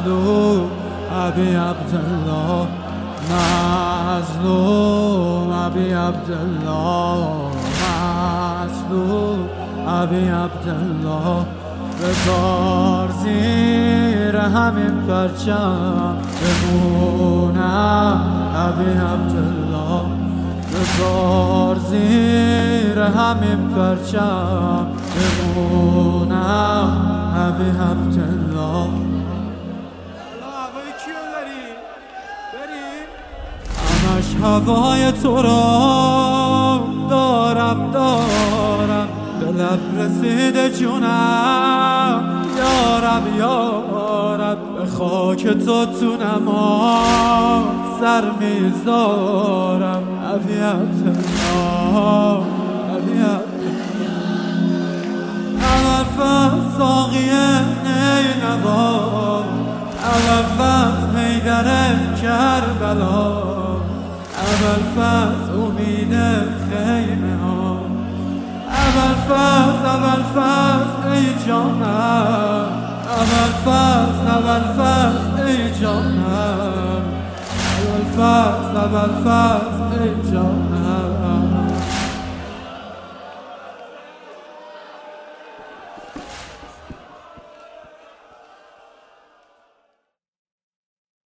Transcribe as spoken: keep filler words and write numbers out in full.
مظلوم ابی عبدالله مظلوم ابی عبدالله مظلوم ابی عبدالله بذار زیر همین پرچم بمونم ابی عبدالله بذار زیر همین پرچم بمونم ابی عبدالله. هوای کیو داری؟ بریم؟ همش هوای تو را دارم دارم به لب رسیده جونم یارب یارب به خاک تو تو نماز سر میذارم ابی عبدالله ابی عبدالله. اول فصل ساقیه نینوا اول فصل حیدر کربلا اول فصل امید خیمه ها اول فصل اول فصل ای جانم اول فصل اول فصل ای جانم اول فصل اول فصل ای جانم.